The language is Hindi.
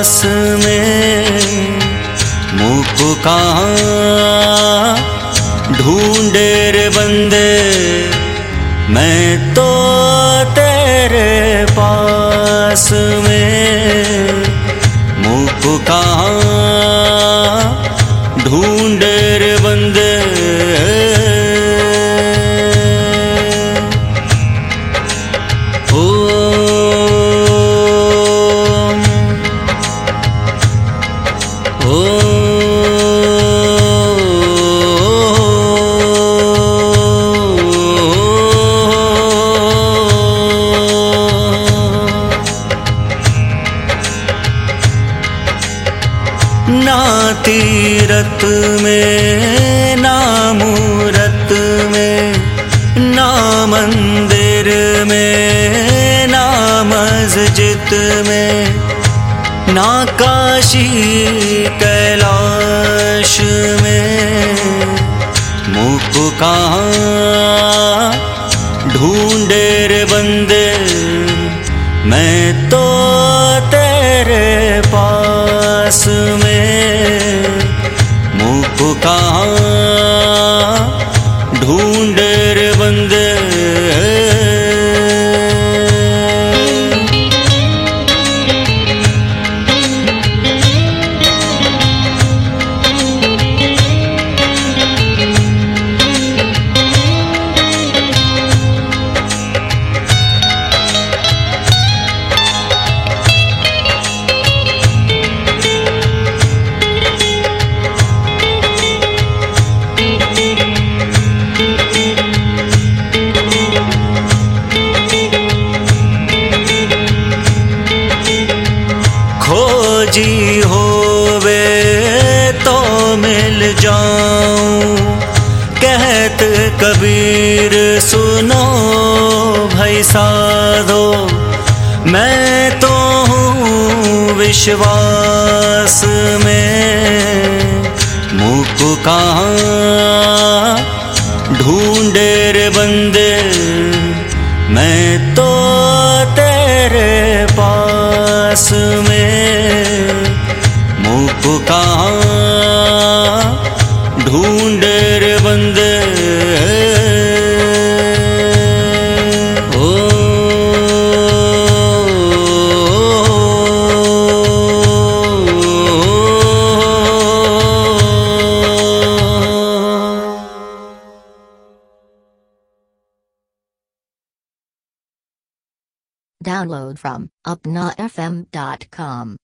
पास में, मुझको कहाँ ढूंढे रे बंदे, मैं तो तेरे पास में, मुझको कहाँ ढूंढे रे बंदे। ना तीरथ में, ना मूरत में, ना मंदिर में, ना मस्जिद में, ना काशी कैलाश में, मुझको कहाँ ढूंढे रे बंदे, मैं तो तेरे पास में, मुझको कहाँ ढूंढे रे बंदे। खोजी होवे तो मिल जाऊं, कहत कबीर सुनो भाई साधो, मैं तो हूँ विश्वास में, मुझको कहाँ ढूंढे रे बंदे, मैं तो तेरे पास में, मुझको कहाँ ढूंढे रे बंदे। Download from upnafm.com.